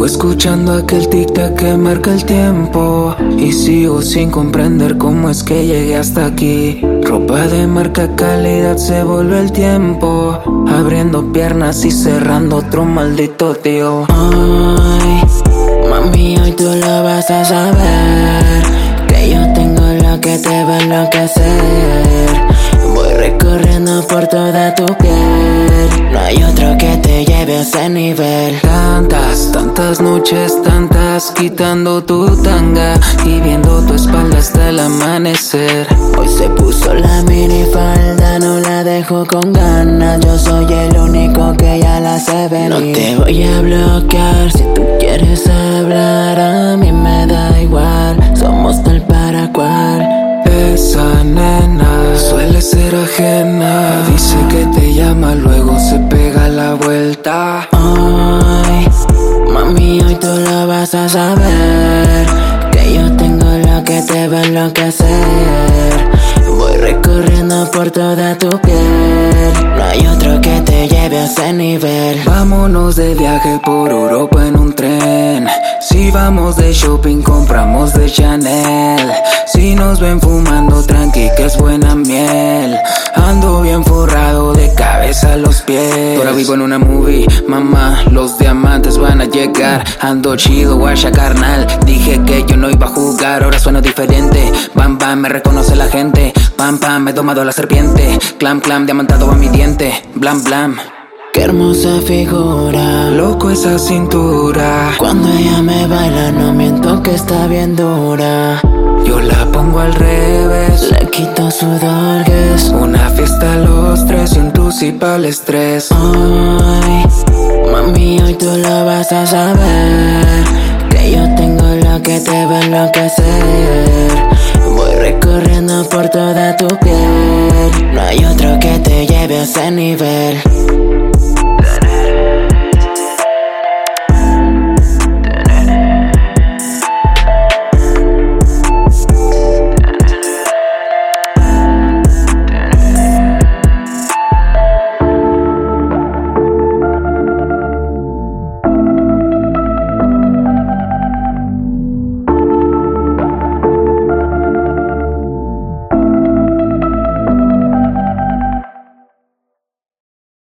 Sigo escuchando aquel tic-tac que marca el tiempo y sigo sin comprender cómo es que llegué hasta aquí. Ropa de marca, calidad, se vuelve el tiempo, abriendo piernas y cerrando otro maldito deal. Ay, mami, hoy tú lo vas a saber, que yo tengo lo que te va a enloquecer. Voy recorriendo por toda tu piel, no hay otro que te lleve a ese nivel. Tantas noches, tantas, quitando tu tanga y viendo tu espalda hasta el amanecer. Hoy se puso la minifalda, no la dejo con ganas. Yo soy el único que ya la hace venir. No te voy a bloquear, si tú quieres hablar a mí me da igual. Somos tal para cual. Esa nena suele ser ajena, dice que te llama, luego se pega la vuelta. Ay, mami, hoy tú lo vas a saber, que yo tengo lo que te va a enloquecer. Voy recorriendo por toda tu piel, no hay otro que te lleve a ese nivel. Vámonos de viaje por Europa en un tren. Si vamos de shopping compramos de Chanel. Si nos ven fumando tranqui que es buena miel. Ando bien forrado de cabeza a los pies. Ahora vivo en una movie, mamá, los diamantes van a llegar. Ando chido, guacha carnal, dije que yo no iba a jugar. Ahora sueno diferente, bam bam, me reconoce la gente. Pam pam, me he tomado la serpiente. Clam clam, diamantado va mi diente. Blam blam. Qué hermosa figura, Loco esa cintura. cuando ella me baila no miento que está bien dura. Yo la pongo al revés, Le quito sudor que es una fiesta a los tres y un tusi pa'l estrés. Ay, mami, hoy tú lo vas a saber, que yo tengo lo que te va a enloquecer. Voy recorriendo por toda tu piel, no hay otro que te lleve a ese nivel.